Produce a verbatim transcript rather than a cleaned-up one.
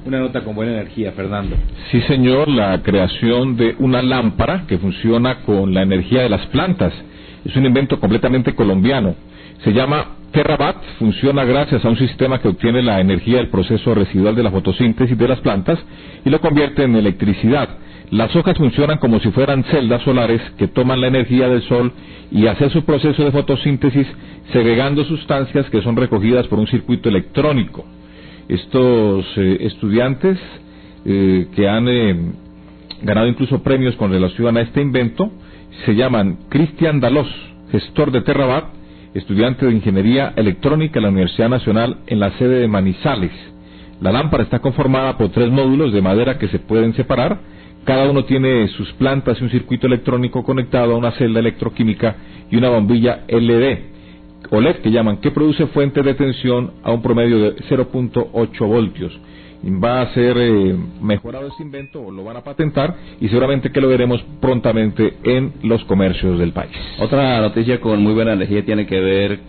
una nota con buena energía, Fernando. Sí, señor, la creación de una lámpara que funciona con la energía de las plantas. Es un invento completamente colombiano. Se llama TerraBat, funciona gracias a un sistema que obtiene la energía del proceso residual de la fotosíntesis de las plantas y lo convierte en electricidad. Las hojas funcionan como si fueran celdas solares que toman la energía del sol y hacen su proceso de fotosíntesis segregando sustancias que son recogidas por un circuito electrónico. Estos eh, estudiantes eh, que han eh, ganado incluso premios con relación a este invento se llaman Cristian Dalós, gestor de TerraBat, estudiante de Ingeniería Electrónica en la Universidad Nacional en la sede de Manizales. La lámpara está conformada por tres módulos de madera que se pueden separar. Cada uno tiene sus plantas y un circuito electrónico conectado a una celda electroquímica y una bombilla L E D, o L E D que llaman, que produce fuentes de tensión a un promedio de cero punto ocho voltios. Va a ser eh, mejorado este invento, o lo van a patentar, y seguramente que lo veremos prontamente en los comercios del país. Otra noticia con muy buena energía tiene que ver